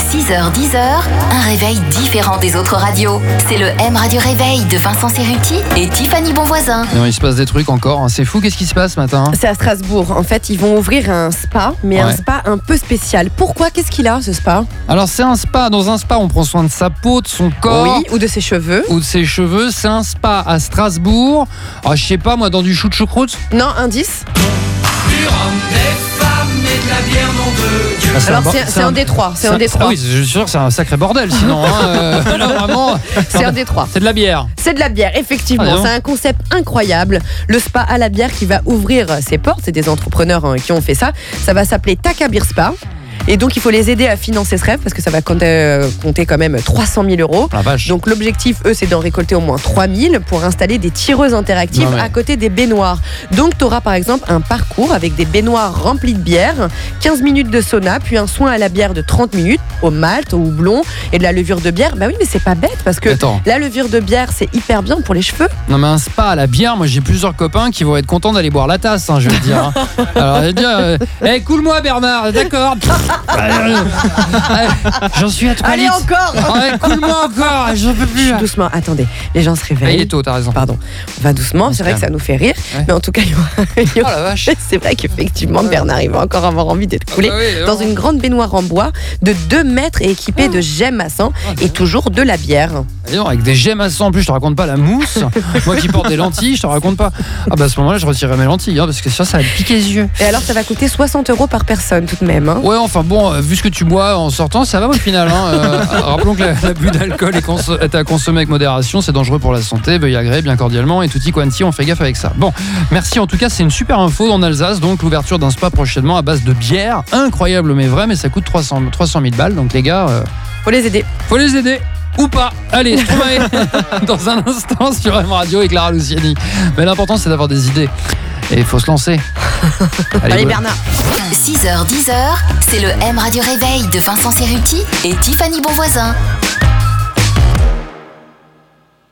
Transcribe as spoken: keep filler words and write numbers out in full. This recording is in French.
six heures dix heures, un réveil différent des autres radios. C'est le M Radio Réveil de Vincent Cerruti et Tiffany Bonvoisin. Non, il se passe des trucs encore, hein. C'est fou, qu'est-ce qui se passe ce matin? C'est à Strasbourg. En fait, ils vont ouvrir un spa, mais Ouais. un spa un peu spécial. Pourquoi? Qu'est-ce qu'il a, ce spa? Alors c'est un spa, dans un spa on prend soin de sa peau, de son corps Oui, ou de ses cheveux. ou de ses cheveux. C'est un spa à Strasbourg. Ah, je sais pas moi, dans du chou de choucroute. Non, indice. Ah, c'est un Alors, bor- c'est, c'est un détroit. C'est un Ah détroit. oui, je suis sûr que c'est un sacré bordel sinon. Hein. Euh, là, vraiment, C'est un détroit. c'est de la bière. C'est de la bière, effectivement. Ah, dis donc. C'est un concept incroyable. Le spa à la bière qui va ouvrir ses portes. C'est des entrepreneurs hein, qui ont fait ça. Ça va s'appeler Taka Beer Spa. Et donc, il faut les aider à financer ce rêve parce que ça va compter, euh, compter quand même trois cent mille euros. La vache. Donc, l'objectif, eux, c'est d'en récolter au moins trois mille pour installer des tireuses interactives Non, mais- à côté des baignoires. Donc, tu auras par exemple un parcours avec des baignoires remplies de bière, quinze minutes de sauna, puis un soin à la bière de trente minutes au malt, au houblon et de la levure de bière. Bah oui, mais c'est pas bête parce que Attends. la levure de bière, c'est hyper bien pour les cheveux. Non mais un spa à la bière, moi j'ai plusieurs copains qui vont être contents d'aller boire la tasse, hein, je vais te dire. hein. Alors je vais te dire, euh, hey, coule-moi Bernard, d'accord. Euh, J'en suis à trois Allez, litres. encore Ouais, coule-moi encore, j'en peux plus. Doucement, attendez, les gens se Ah, réveillent. il est tôt, t'as raison. Pardon, on va doucement, c'est vrai que ça nous fait rire, Ouais. mais en tout cas, il y aura- il y Oh aura- la vache. c'est vrai qu'effectivement, Bernard, il va encore avoir envie d'être coulé Ah bah oui, dans non. une grande baignoire en bois de deux mètres et équipée de gemmes à sang et toujours de la bière. Et non, avec des gemmes à sang en plus, je te raconte pas la mousse. Moi qui porte des lentilles, je te raconte pas. Ah bah à ce moment-là, je retirerai mes lentilles, hein, parce que ça, ça va me piquer les yeux. Et alors, ça va coûter soixante euros par personne tout de même. hein. Ouais, enfin bon, euh, vu ce que tu bois en sortant, ça va au final. Hein. Euh, rappelons que la- l'abus d'alcool est, conso- est à consommer avec modération, c'est dangereux pour la santé. Veuillez agréer bien cordialement et tutti quanti, on fait gaffe avec ça. Bon, merci en tout cas, c'est une super info en Alsace. Donc l'ouverture d'un spa prochainement à base de bière, incroyable mais vrai, mais ça coûte trois cents mille balles. Donc les gars, euh, Faut les aider. faut les aider. Ou pas. Allez, Stromae dans un instant sur M Radio et Clara Luciani. Mais l'important c'est d'avoir des idées. Et il faut se lancer. Allez, bon. Bernard. six heures dix heures, c'est le M Radio Réveil de Vincent Cerruti et Tiffany Bonvoisin.